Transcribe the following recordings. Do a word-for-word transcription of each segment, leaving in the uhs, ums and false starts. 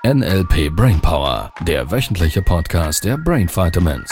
N L P Brainpower, der wöchentliche Podcast der Brain Vitamins.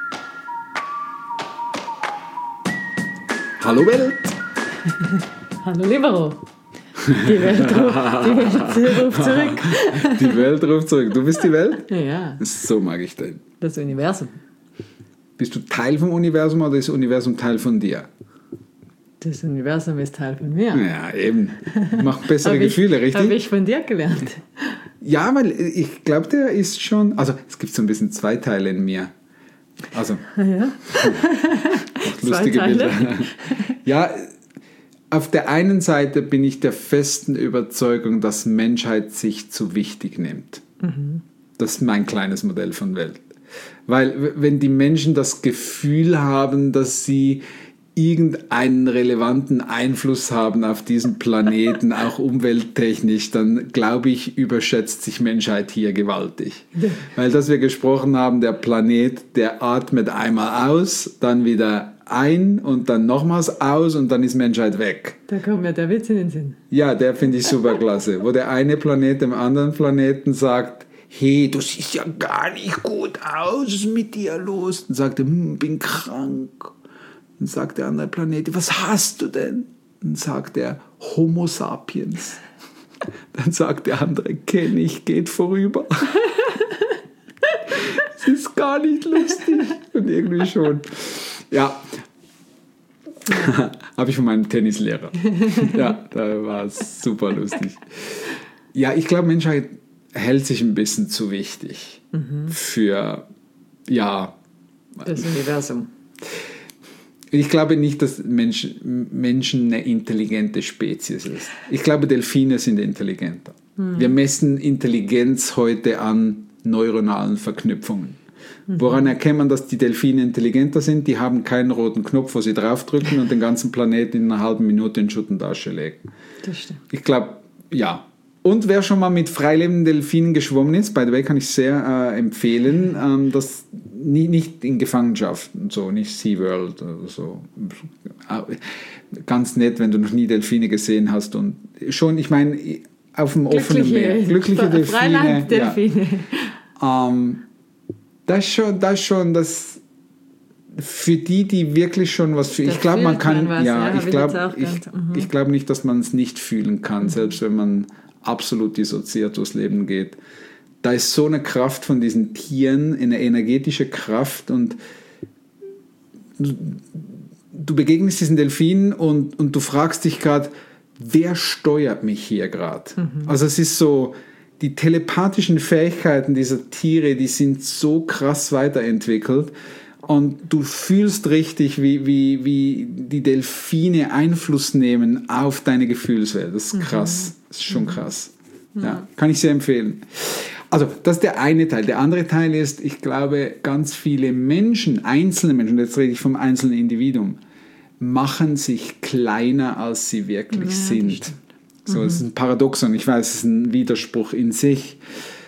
Hallo Welt! Hallo Libero! Die Welt, ruft, die Welt ruft zurück. Die Welt ruft zurück. Du bist die Welt? Ja, ja. So mag ich den. Das Universum. Bist du Teil vom Universum oder ist das Universum Teil von dir? Das Universum ist Teil von mir. Ja, eben. Macht bessere hab Gefühle, ich, richtig? Habe ich von dir gelernt. Ja, weil ich glaube, der ist schon... Also, es gibt so ein bisschen zwei Teile in mir. Also, ja. lustige Zwei Teile? Bilder. Ja, auf der einen Seite bin ich der festen Überzeugung, dass Menschheit sich zu wichtig nimmt. Mhm. Das ist mein kleines Modell von Welt. Weil wenn die Menschen das Gefühl haben, dass sie irgendeinen relevanten Einfluss haben auf diesen Planeten, auch umwelttechnisch, dann glaube ich, überschätzt sich Menschheit hier gewaltig. Ja. Weil, dass wir gesprochen haben, der Planet, der atmet einmal aus, dann wieder ein und dann nochmals aus und dann ist Menschheit weg. Da kommt mir der Witz in den Sinn. Ja, der finde ich super klasse. Wo der eine Planet dem anderen Planeten sagt, hey, du siehst ja gar nicht gut aus, was ist mit dir los? Und sagt er, hm, bin krank. Dann sagt der andere Planet, was hast du denn? Dann sagt er, Homo sapiens. Dann sagt der andere, kenne ich, geht vorüber. Das ist gar nicht lustig. Und irgendwie schon. Ja, habe ich von meinem Tennislehrer. Ja, da war es super lustig. Ja, ich glaube, Menschheit hält sich ein bisschen zu wichtig mhm. für, ja... das Universum. Ich glaube nicht, dass Menschen, Menschen eine intelligente Spezies ist. Ich glaube, Delfine sind intelligenter. Mhm. Wir messen Intelligenz heute an neuronalen Verknüpfungen. Mhm. Woran erkennt man, dass die Delfine intelligenter sind? Die haben keinen roten Knopf, wo sie draufdrücken und den ganzen Planeten in einer halben Minute in Schutt und Asche legen. Das stimmt. Ich glaube, ja. Und wer schon mal mit freilebenden Delfinen geschwommen ist, by the way, kann ich sehr äh, empfehlen, ähm, das nie, nicht in Gefangenschaft und so, nicht SeaWorld oder so. Ganz nett, wenn du noch nie Delfine gesehen hast und schon, ich meine, auf dem offenen Meer, glückliche Delfine. Freilanddelfine. Ja. Ähm, das ist schon, das ist schon, das für die, die wirklich schon was für, ich glaube, man kann, man was, ja, ja, ich glaube, ich, mhm. ich glaube nicht, dass man es nicht fühlen kann, mhm. selbst wenn man absolut dissoziiert durchs Leben geht. Da ist so eine Kraft von diesen Tieren, eine energetische Kraft und du, du begegnest diesen Delfinen und, und du fragst dich gerade, wer steuert mich hier gerade? Mhm. Also es ist so, die telepathischen Fähigkeiten dieser Tiere, die sind so krass weiterentwickelt und du fühlst richtig, wie, wie, wie die Delfine Einfluss nehmen auf deine Gefühlswelt. Das ist krass. Das ist schon krass. Ja, kann ich sehr empfehlen. Also, das ist der eine Teil. Der andere Teil ist, ich glaube, ganz viele Menschen, einzelne Menschen, jetzt rede ich vom einzelnen Individuum, machen sich kleiner, als sie wirklich ja, sind. Das so, das ist ein Paradoxon. Ich weiß, es ist ein Widerspruch in sich.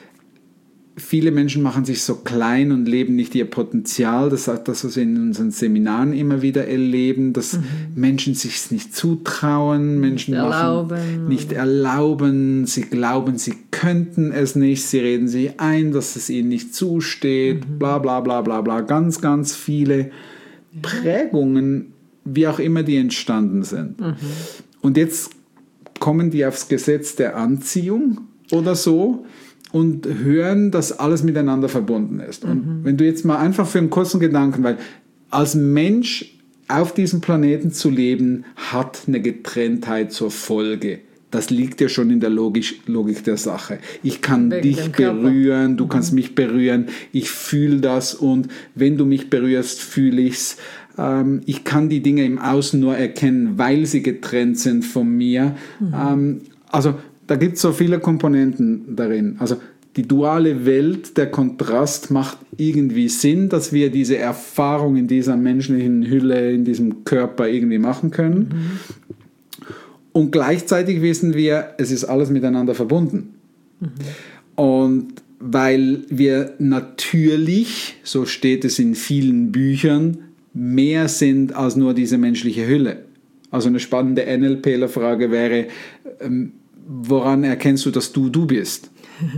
Viele Menschen machen sich so klein und leben nicht ihr Potenzial. Das ist das, was wir in unseren Seminaren immer wieder erleben, dass mhm. Menschen sich nicht zutrauen, Menschen nicht erlauben. Machen, nicht erlauben, sie glauben, sie könnten es nicht, sie reden sich ein, dass es ihnen nicht zusteht, mhm. bla bla bla bla bla. Ganz, ganz viele ja. Prägungen, wie auch immer die entstanden sind. Mhm. Und jetzt kommen die aufs Gesetz der Anziehung oder so und hören, dass alles miteinander verbunden ist. Und mhm. wenn du jetzt mal einfach für einen kurzen Gedanken, weil als Mensch auf diesem Planeten zu leben, hat eine Getrenntheit zur Folge. Das liegt ja schon in der Logik, Logik der Sache. Ich kann Wegen dich berühren, du mhm. kannst mich berühren, ich fühle das und wenn du mich berührst, fühle ich es. Ähm, ich kann die Dinge im Außen nur erkennen, weil sie getrennt sind von mir. Mhm. Ähm, also da gibt es so viele Komponenten darin. Also die duale Welt, der Kontrast macht irgendwie Sinn, dass wir diese Erfahrung in dieser menschlichen Hülle, in diesem Körper irgendwie machen können. Mhm. Und gleichzeitig wissen wir, es ist alles miteinander verbunden. Mhm. Und weil wir natürlich, so steht es in vielen Büchern, mehr sind als nur diese menschliche Hülle. Also eine spannende N L P-Frage wäre, ähm, woran erkennst du, dass du du bist?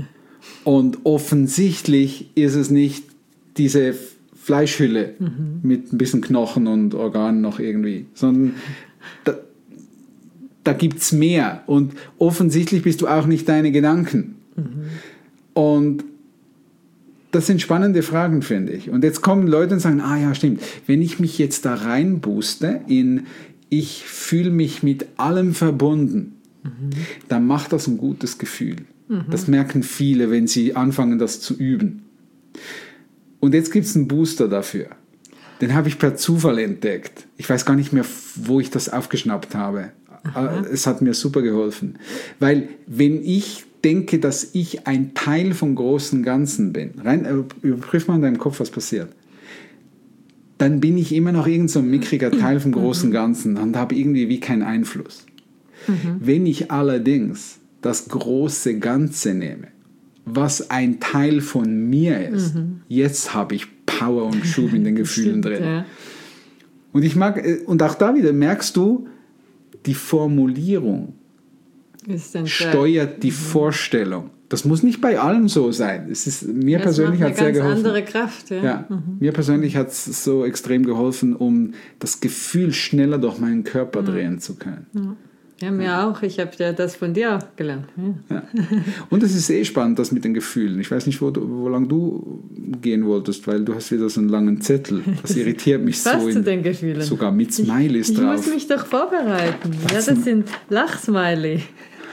Und offensichtlich ist es nicht diese Fleischhülle mhm. mit ein bisschen Knochen und Organen noch irgendwie, sondern da, da gibt es mehr. Und offensichtlich bist du auch nicht deine Gedanken. Mhm. Und das sind spannende Fragen, finde ich. Und jetzt kommen Leute und sagen, ah ja, stimmt, wenn ich mich jetzt da reinbooste in, ich fühle mich mit allem verbunden, mhm. dann macht das ein gutes Gefühl. Mhm. Das merken viele, wenn sie anfangen, das zu üben. Und jetzt gibt es einen Booster dafür. Den habe ich per Zufall entdeckt. Ich weiß gar nicht mehr, wo ich das aufgeschnappt habe. Aha. Es hat mir super geholfen. Weil wenn ich denke, dass ich ein Teil vom großen Ganzen bin, rein, überprüf mal in deinem Kopf, was passiert, dann bin ich immer noch irgend so ein mickriger Teil vom großen Ganzen und habe irgendwie wie keinen Einfluss. Mhm. Wenn ich allerdings das große Ganze nehme, was ein Teil von mir ist, mhm. jetzt habe ich Power und Schub in den Gefühlen Stimmt, drin. Ja. Und ich mag, und auch da wieder merkst du, die Formulierung steuert die mhm. Vorstellung. Das muss nicht bei allem so sein. Es ist, mir das persönlich hat es sehr geholfen. Eine ganz andere Kraft. Ja. Ja, mhm. Mir persönlich hat es so extrem geholfen, um das Gefühl schneller durch meinen Körper mhm. drehen zu können. Ja. Ja, mir ja. auch. Ich habe ja das von dir auch gelernt. Ja. Ja. Und es ist eh spannend, das mit den Gefühlen. Ich weiß nicht, wo, du, wo lang du gehen wolltest, weil du hast wieder so einen langen Zettel. Das irritiert mich Was so. zu In, den Gefühlen? Sogar mit Smileys ich, drauf. Ich muss mich doch vorbereiten. Ja, das sind Lachsmiley.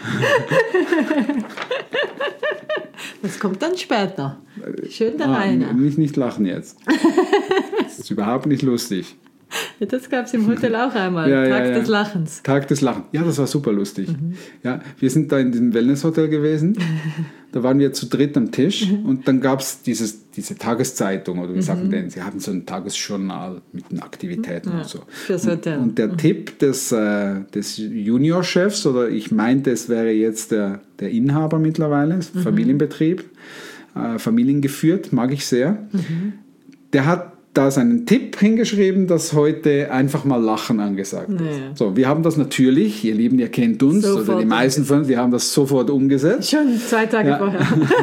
Das kommt dann später. Schön da rein. Ah, nicht, nicht lachen jetzt. Das ist überhaupt nicht lustig. Das gab es im Hotel auch einmal. Ja, Tag ja, ja. des Lachens. Tag des Lachens. Ja, das war super lustig. Mhm. Ja, wir sind da in diesem Wellnesshotel gewesen. Da waren wir zu dritt am Tisch. Mhm. Und dann gab es diese Tageszeitung. Oder wie mhm. sagen denn? Sie haben so ein Tagesjournal mit den Aktivitäten ja, und so. Fürs Hotel. Und, und der mhm. Tipp des, äh, des Juniorchefs, oder ich meinte, es wäre jetzt der, der Inhaber mittlerweile, mhm. Familienbetrieb, äh, familiengeführt, mag ich sehr. Mhm. Der hat da seinen Tipp hingeschrieben, dass heute einfach mal Lachen angesagt ist. Nee. So, wir haben das natürlich, ihr Lieben, ihr kennt uns, sofort oder die meisten von uns, wir haben das sofort umgesetzt. Schon zwei Tage ja. vorher.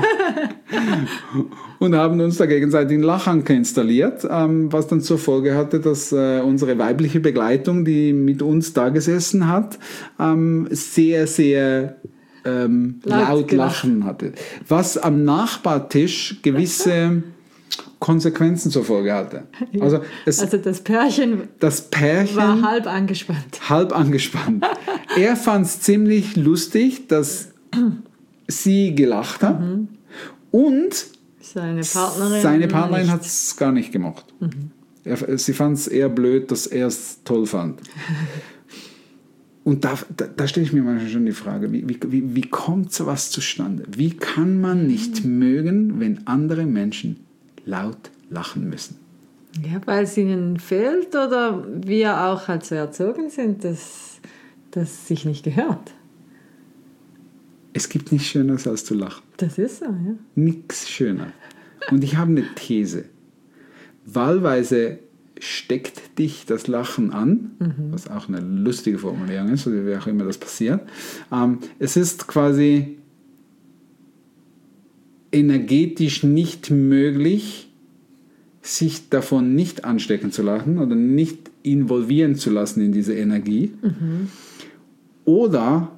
Und haben uns da gegenseitig einen Lachanker installiert, ähm, was dann zur Folge hatte, dass äh, unsere weibliche Begleitung, die mit uns da gesessen hat, ähm, sehr, sehr ähm, laut, laut lachen hatte. Was am Nachbartisch gewisse Konsequenzen zur Folge hatte. Also, es, also das Pärchen, das Pärchen war halb angespannt. Halb angespannt. Er fand es ziemlich lustig, dass sie gelacht hat mhm. und seine Partnerin, seine Partnerin hat es gar nicht gemocht. Mhm. Er, sie fand es eher blöd, dass er es toll fand. Und da, da, da stelle ich mir manchmal schon die Frage, wie, wie, wie kommt sowas zustande? Wie kann man nicht mhm. mögen, wenn andere Menschen laut lachen müssen? Ja, weil es ihnen fehlt oder wir auch halt so erzogen sind, dass das sich nicht gehört. Es gibt nichts Schöneres als zu lachen. Das ist so, ja. Nichts schöner. Und ich habe eine These. Wahlweise steckt dich das Lachen an, mhm. was auch eine lustige Formulierung ist, oder wie auch immer das passiert. Ähm, es ist quasi energetisch nicht möglich, sich davon nicht anstecken zu lassen oder nicht involvieren zu lassen in diese Energie. Mhm. Oder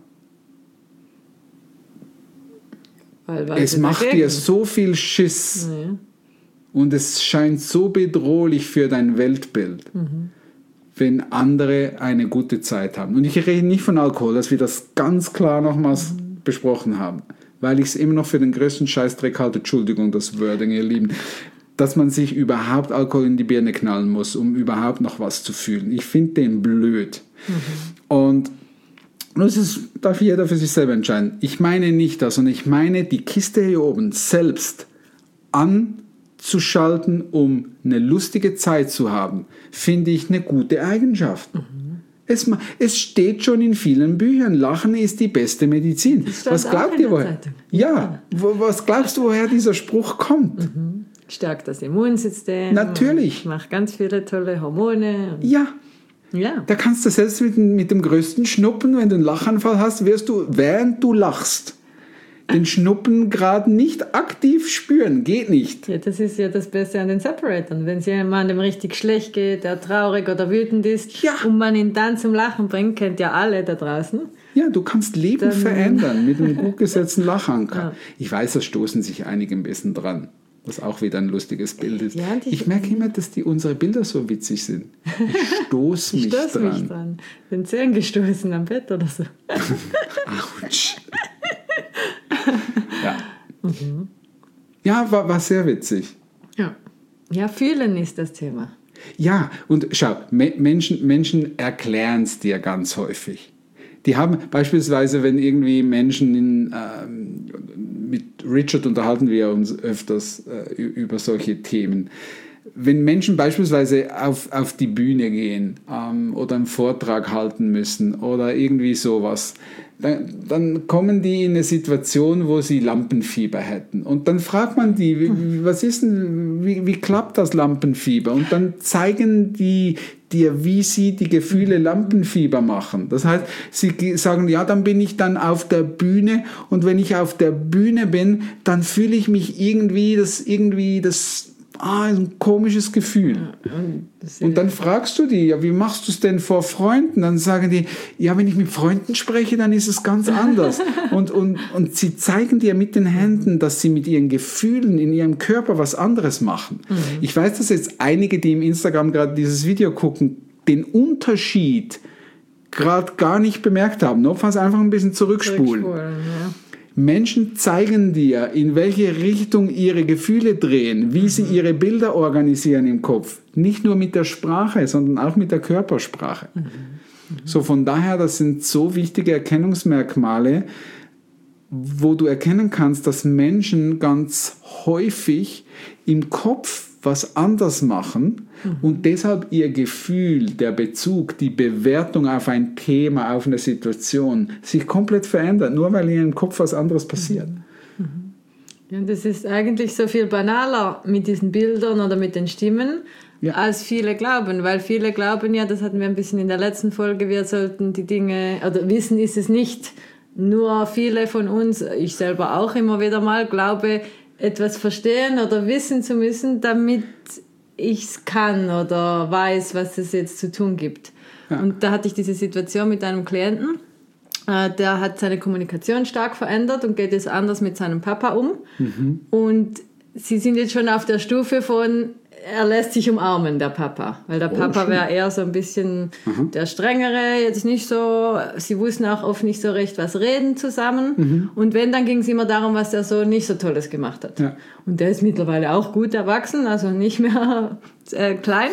weil, weil es macht dagegen. dir so viel Schiss ja. und es scheint so bedrohlich für dein Weltbild, mhm. wenn andere eine gute Zeit haben. Und ich rede nicht von Alkohol, dass wir das ganz klar nochmals mhm. besprochen haben. Weil ich es immer noch für den größten Scheißdreck halte, Entschuldigung, das Wording, ihr Lieben, dass man sich überhaupt Alkohol in die Birne knallen muss, um überhaupt noch was zu fühlen. Ich finde den blöd. Mhm. Und das ist, darf jeder für sich selber entscheiden. Ich meine nicht das, sondern ich meine, die Kiste hier oben selbst anzuschalten, um eine lustige Zeit zu haben, finde ich eine gute Eigenschaft. Mhm. Es, es steht schon in vielen Büchern, Lachen ist die beste Medizin. Was glaubt ihr woher? Ja, wo, was glaubst du, woher dieser Spruch kommt? Mhm. Stärkt das Immunsystem. Natürlich. Macht ganz viele tolle Hormone. Ja. Ja. Da kannst du selbst mit, mit dem größten Schnuppen, wenn du einen Lachanfall hast, wirst du, während du lachst, den Schnuppen gerade nicht aktiv spüren. Geht nicht. Ja, das ist ja das Beste an den Separatoren. Wenn es jemandem richtig schlecht geht, der traurig oder wütend ist, ja. und man ihn dann zum Lachen bringt, kennt ja alle da draußen. Ja, du kannst Leben dann verändern mit einem gut gesetzten Lachanker. Ja. Ich weiß, da stoßen sich einige ein bisschen dran, was auch wieder ein lustiges Bild ist. Ja, ich, ich merke immer, dass die unsere Bilder so witzig sind. Ich stoße mich, stoß dran. mich dran. Bin Zehen gestoßen am Bett oder so. Autsch. Ja, mhm. ja war, war sehr witzig. Ja. ja, fühlen ist das Thema. Ja, und schau, Me- Menschen, Menschen erklären es dir ganz häufig. Die haben beispielsweise, wenn irgendwie Menschen in, ähm, mit Richard unterhalten wir uns öfters äh, über solche Themen. Wenn Menschen beispielsweise auf, auf die Bühne gehen ähm, oder einen Vortrag halten müssen oder irgendwie sowas, dann, dann kommen die in eine Situation, wo sie Lampenfieber hätten. Und dann fragt man die, wie, was ist denn, wie, wie klappt das Lampenfieber? Und dann zeigen die dir, wie sie die Gefühle Lampenfieber machen. Das heißt, sie sagen, ja, dann bin ich dann auf der Bühne und wenn ich auf der Bühne bin, dann fühle ich mich irgendwie, das irgendwie, das Ah, ein komisches Gefühl. Ja, und dann fragst du die, ja, wie machst du es denn vor Freunden? Dann sagen die, ja, wenn ich mit Freunden spreche, dann ist es ganz anders. und, und, und sie zeigen dir mit den Händen, dass sie mit ihren Gefühlen in ihrem Körper was anderes machen. Mhm. Ich weiß, dass jetzt einige, die im Instagram gerade dieses Video gucken, den Unterschied gerade gar nicht bemerkt haben. Notfalls einfach ein bisschen zurückspulen. zurückspulen ja. Menschen zeigen dir, in welche Richtung ihre Gefühle drehen, wie sie ihre Bilder organisieren im Kopf. Nicht nur mit der Sprache, sondern auch mit der Körpersprache. Mhm. Mhm. So von daher, das sind so wichtige Erkennungsmerkmale, wo du erkennen kannst, dass Menschen ganz häufig im Kopf was anders machen mhm. und deshalb ihr Gefühl, der Bezug, die Bewertung auf ein Thema, auf eine Situation sich komplett verändert, nur weil in ihrem Kopf was anderes passiert. Mhm. Ja, das ist eigentlich so viel banaler mit diesen Bildern oder mit den Stimmen, ja. als viele glauben, weil viele glauben ja, das hatten wir ein bisschen in der letzten Folge, wir sollten die Dinge, oder wissen ist es nicht, nur viele von uns, ich selber auch immer wieder mal, glaube, etwas verstehen oder wissen zu müssen, damit ich es kann oder weiß, was es jetzt zu tun gibt. Ja. Und da hatte ich diese Situation mit einem Klienten, äh, der hat seine Kommunikation stark verändert und geht jetzt anders mit seinem Papa um. Mhm. Und sie sind jetzt schon auf der Stufe von, er lässt sich umarmen, der Papa. Weil der oh, Papa wäre eher so ein bisschen mhm. der Strengere, jetzt nicht so, sie wussten auch oft nicht so recht, was reden zusammen. Mhm. Und wenn, dann ging es immer darum, was der Sohn nicht so Tolles gemacht hat. Ja. Und der ist mittlerweile auch gut erwachsen, also nicht mehr äh, klein.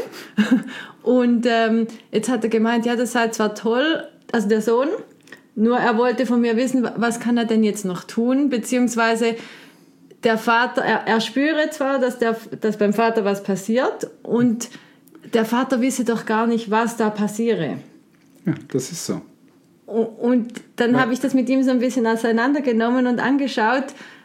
Und ähm, jetzt hat er gemeint, ja, das sei zwar toll, also der Sohn, nur er wollte von mir wissen, was kann er denn jetzt noch tun, beziehungsweise der Vater, er, er spüre zwar, dass, der, dass beim Vater was passiert und der Vater wisse doch gar nicht, was da passiere. Ja, das ist so. Und, und dann habe ich das mit ihm so ein bisschen auseinandergenommen und angeschaut.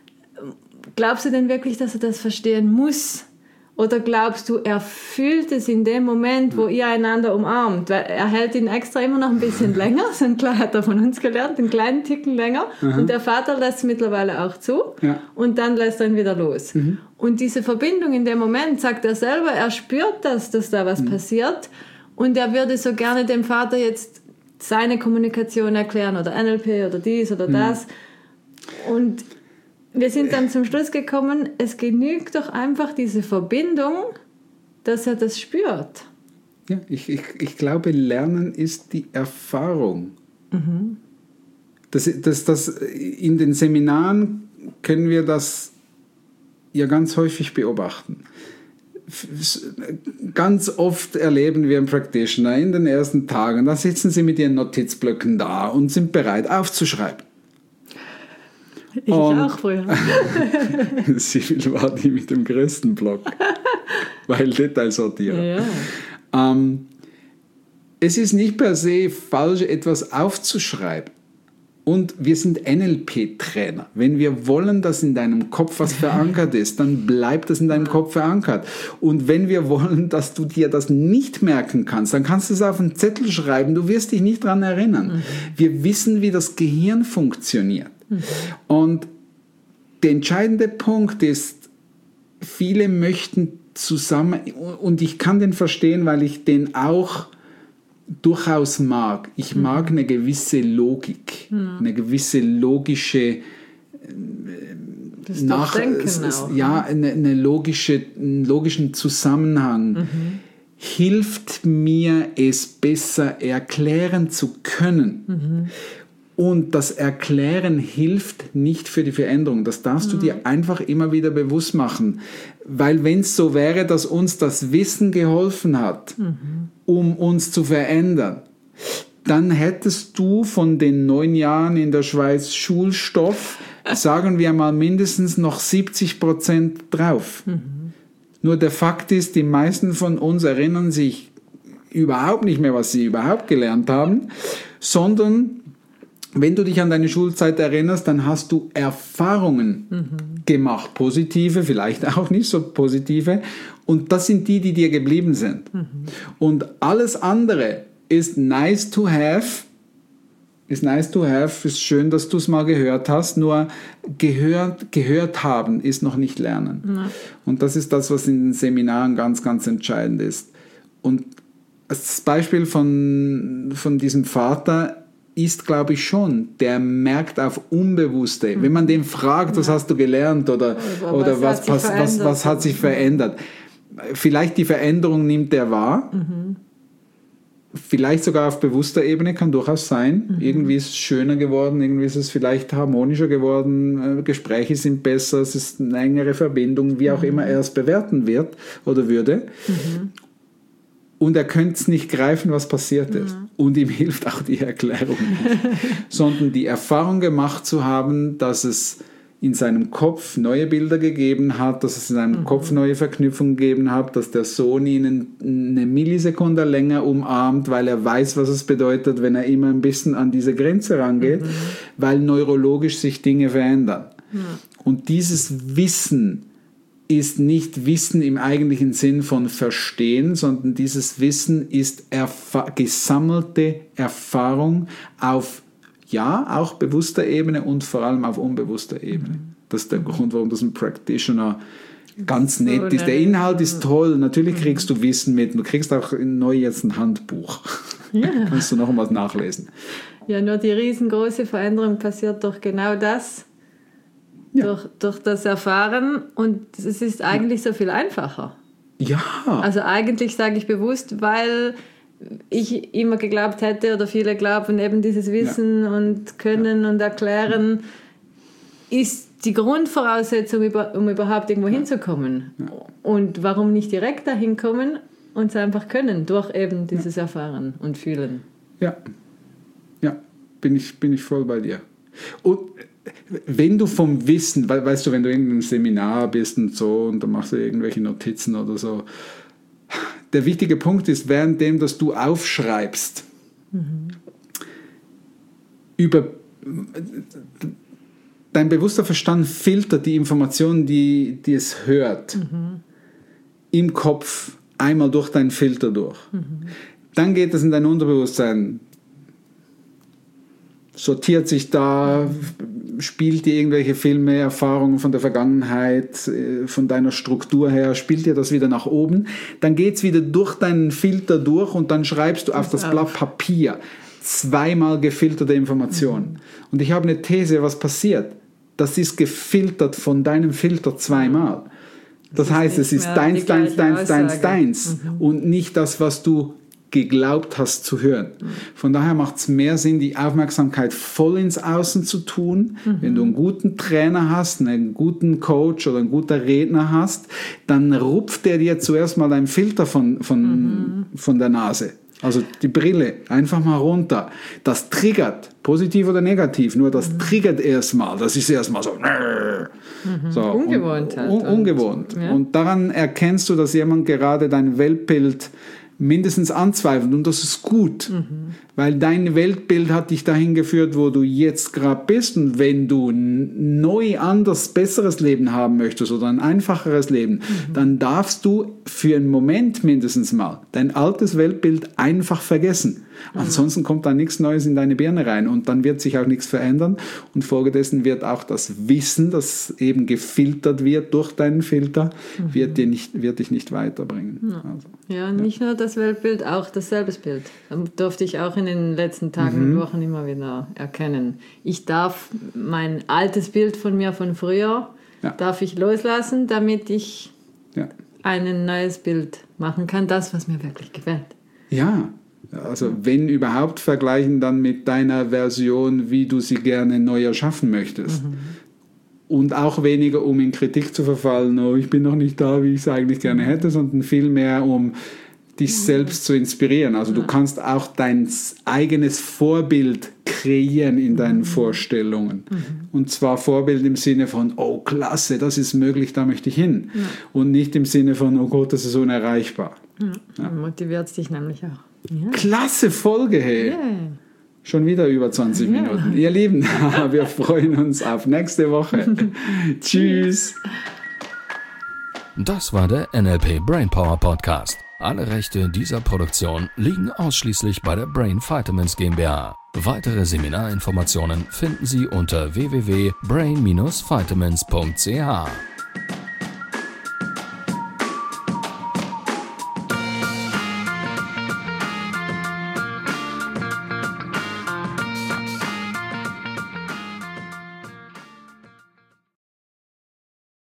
Glaubst du denn wirklich, dass er das verstehen muss? Oder glaubst du, er fühlt es in dem Moment, wo ihr einander umarmt? Weil er hält ihn extra immer noch ein bisschen länger. So ein kleiner hat er von uns gelernt, einen kleinen Ticken länger. Mhm. Und der Vater lässt es mittlerweile auch zu. Ja. Und dann lässt er ihn wieder los. Mhm. Und diese Verbindung in dem Moment, sagt er selber, er spürt das, dass da was mhm. passiert. Und er würde so gerne dem Vater jetzt seine Kommunikation erklären oder N L P oder dies oder das. Mhm. Und wir sind dann zum Schluss gekommen, es genügt doch einfach diese Verbindung, dass er das spürt. Ja, ich, ich, ich glaube, Lernen ist die Erfahrung. Mhm. Das, das, das, in den Seminaren können wir das ja ganz häufig beobachten. Ganz oft erleben wir einen Practitioner in den ersten Tagen, da sitzen sie mit ihren Notizblöcken da und sind bereit aufzuschreiben. Ich und auch früher. Sibyl war die mit dem größten Block, weil Detailsortierer. Ja. Ähm, es ist nicht per se falsch, etwas aufzuschreiben. Und wir sind N L P-Trainer. Wenn wir wollen, dass in deinem Kopf was verankert ist, dann bleibt das in deinem Kopf verankert. Und wenn wir wollen, dass du dir das nicht merken kannst, dann kannst du es auf einen Zettel schreiben. Du wirst dich nicht daran erinnern. Mhm. Wir wissen, wie das Gehirn funktioniert. Mhm. Und der entscheidende Punkt ist, viele möchten zusammen, und ich kann den verstehen, weil ich den auch durchaus mag. Ich mhm. mag eine gewisse Logik, mhm. eine gewisse logische das nach, Denken es, es, auch, ja, eine, eine logische, einen logischen Zusammenhang. Mhm. Hilft mir, es besser erklären zu können. Mhm. Und das Erklären hilft nicht für die Veränderung. Das darfst mhm. du dir einfach immer wieder bewusst machen. Weil wenn es so wäre, dass uns das Wissen geholfen hat, mhm. um uns zu verändern, dann hättest du von den neun Jahren in der Schweiz Schulstoff, sagen wir mal, mindestens noch siebzig Prozent drauf. Mhm. Nur der Fakt ist, die meisten von uns erinnern sich überhaupt nicht mehr, was sie überhaupt gelernt haben, sondern wenn du dich an deine Schulzeit erinnerst, dann hast du Erfahrungen mhm. gemacht, positive, vielleicht auch nicht so positive, und das sind die, die dir geblieben sind. Mhm. Und alles andere ist nice to have, ist nice to have, ist schön, dass du es mal gehört hast, nur gehört, gehört haben ist noch nicht lernen. Mhm. Und das ist das, was in den Seminaren ganz, ganz entscheidend ist. Und das Beispiel von, von diesem Vater ist, glaube ich, schon, der merkt auf Unbewusste. Mhm. Wenn man den fragt, was hast du gelernt oder, oder, oder was, was, was, was, was hat sich verändert? Vielleicht die Veränderung nimmt er wahr. Mhm. Vielleicht sogar auf bewusster Ebene, kann durchaus sein. Mhm. Irgendwie ist es schöner geworden, irgendwie ist es vielleicht harmonischer geworden, Gespräche sind besser, es ist eine engere Verbindung, wie auch mhm. immer er es bewerten wird oder würde. Mhm. Und er könnte es nicht greifen, was passiert ist. Mhm. Und ihm hilft auch die Erklärung nicht. Sondern die Erfahrung gemacht zu haben, dass es in seinem Kopf neue Bilder gegeben hat, dass es in seinem mhm. Kopf neue Verknüpfungen gegeben hat, dass der Sohn ihn eine Millisekunde länger umarmt, weil er weiß, was es bedeutet, wenn er immer ein bisschen an diese Grenze rangeht, mhm. weil neurologisch sich Dinge verändern. Mhm. Und dieses Wissen ist nicht Wissen im eigentlichen Sinn von Verstehen, sondern dieses Wissen ist erfa- gesammelte Erfahrung auf, ja, auch bewusster Ebene und vor allem auf unbewusster Ebene. Das ist der Grund, warum das ein Practitioner ganz nett ist. Der Inhalt ist toll, natürlich kriegst du Wissen mit, du kriegst auch neu jetzt ein Handbuch. Ja. Kannst du noch was nachlesen. Ja, nur die riesengroße Veränderung passiert durch genau das. Ja. Durch, durch das Erfahren, und es ist eigentlich ja. so viel einfacher. Ja. Also eigentlich sage ich bewusst, weil ich immer geglaubt hätte, oder viele glauben, eben dieses Wissen ja. und Können ja. und Erklären ist die Grundvoraussetzung, um überhaupt irgendwo ja. hinzukommen. Ja. Und warum nicht direkt dahin kommen und es einfach können, durch eben dieses ja. Erfahren und Fühlen. Ja, ja, bin ich, bin ich voll bei dir. Und wenn du vom Wissen, weißt du, wenn du in einem Seminar bist und so und dann machst du irgendwelche Notizen oder so, der wichtige Punkt ist, währenddem, dass du aufschreibst, mhm. über dein bewusster Verstand filtert die Informationen, die, die es hört, mhm. im Kopf einmal durch deinen Filter durch. Mhm. Dann geht es in dein Unterbewusstsein, sortiert sich da, spielt dir irgendwelche Filme, Erfahrungen von der Vergangenheit, von deiner Struktur her, spielt dir das wieder nach oben. Dann geht es wieder durch deinen Filter durch und dann schreibst du auf das Blatt Papier zweimal gefilterte Informationen. Mhm. Und ich habe eine These, was passiert? Das ist gefiltert von deinem Filter zweimal. Das, das heißt, es ist deins, deins, deins, deins, deins mhm. und nicht das, was du geglaubt hast zu hören. Mhm. Von daher macht es mehr Sinn, die Aufmerksamkeit voll ins Außen zu tun. Mhm. Wenn du einen guten Trainer hast, einen guten Coach oder einen guten Redner hast, dann rupft der dir zuerst mal deinen Filter von, von, mhm. von der Nase. Also die Brille, einfach mal runter. Das triggert, positiv oder negativ, nur das mhm. triggert erstmal. Das ist erstmal so, mhm. so ungewohnt. Un, un, ungewohnt. Und, ja. und daran erkennst du, dass jemand gerade dein Weltbild mindestens anzweifelt, und das ist gut, mhm. weil dein Weltbild hat dich dahin geführt, wo du jetzt gerade bist, und wenn du ein neu, anders, besseres Leben haben möchtest oder ein einfacheres Leben, mhm. dann darfst du für einen Moment mindestens mal dein altes Weltbild einfach vergessen Ansonsten kommt da nichts Neues in deine Birne rein und dann wird sich auch nichts verändern und folgedessen wird auch das Wissen, das eben gefiltert wird durch deinen Filter, mhm. wird, dir nicht, wird dich nicht weiterbringen. Ja, also, ja nicht ja. nur das Weltbild, auch das Selbstbild. Da durfte ich auch in den letzten Tagen mhm. und Wochen immer wieder erkennen. Ich darf mein altes Bild von mir von früher, ja. darf ich loslassen, damit ich ja. ein neues Bild machen kann, das, was mir wirklich gefällt. Ja, also wenn überhaupt vergleichen dann mit deiner Version, wie du sie gerne neu erschaffen möchtest. Mhm. Und auch weniger, um in Kritik zu verfallen, oh, ich bin noch nicht da, wie ich es eigentlich gerne hätte, sondern vielmehr, um dich selbst zu inspirieren. Also du kannst auch dein eigenes Vorbild kreieren in deinen Vorstellungen. Mhm. Und zwar Vorbild im Sinne von, oh klasse, das ist möglich, da möchte ich hin. Ja. Und nicht im Sinne von, oh Gott, das ist unerreichbar. Ja. Ja. Motiviert dich nämlich auch. Ja. Klasse Folge, hey. Yeah. Schon wieder über zwanzig yeah. Minuten. Ihr Lieben, wir freuen uns auf nächste Woche. Tschüss. Das war der N L P Brainpower Podcast. Alle Rechte dieser Produktion liegen ausschließlich bei der Brain Vitamins GmbH. Weitere Seminarinformationen finden Sie unter w w w punkt brain dash vitamins punkt c h.